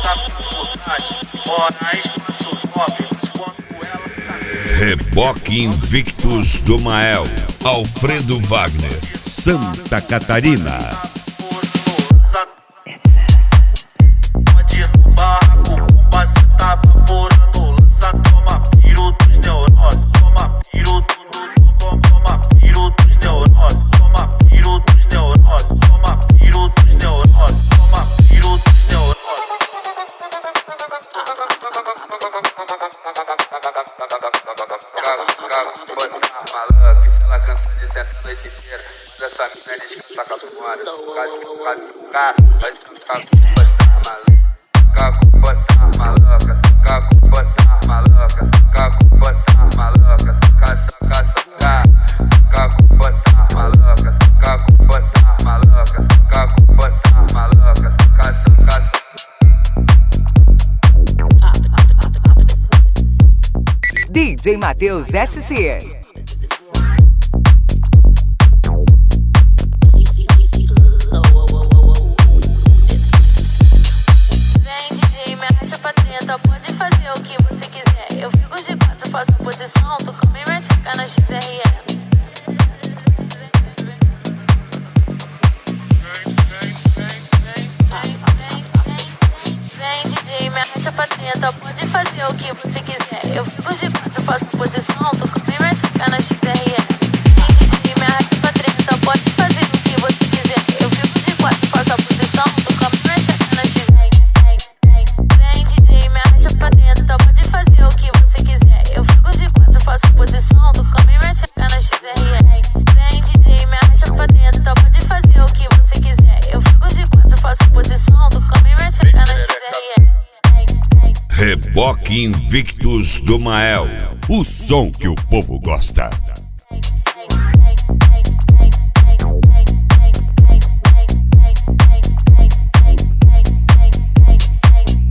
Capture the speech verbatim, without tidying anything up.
Reboque Invictus do Mael, Alfredo Wagner, Santa Catarina. Maluca, se ela cansa de sentar a noite inteira, manda essa mina descansar com a fora. Quase que quase cara, vai tocar com força, maluca, com força, maluca, saca com força, maluca, saca com força, maluca, saca, saca, saca, saca com força, maluca, saca com força, maluca, saca com força, maluca, saca, saca, saca. D J Matheus S C. Pode fazer o que você quiser. Eu fico de quatro, faço a posição. Tu come e mete a cara na X R E. Vem, D J, me arrasta pra dentro. Pode fazer o que você quiser. Eu fico de quatro, faço a posição. Tu come e mete a cara na X R E. Vem, D J, me arrasta pra dentro. Pode fazer o que você quiser. Eu fico de quatro, faço a posição. Tu come e mete a cara na X R E. Pode fazer o que você quiser. Eu fico de quatro, faço posição. Tu come e mete a cara na X R E. Vem, D J, me arrasta pra dentro. Pode fazer o que você quiser. Eu fico de quatro, faço posição. Tu come e mete a cara na X R E. Reboque Invictus do Mael, o som que o povo gosta.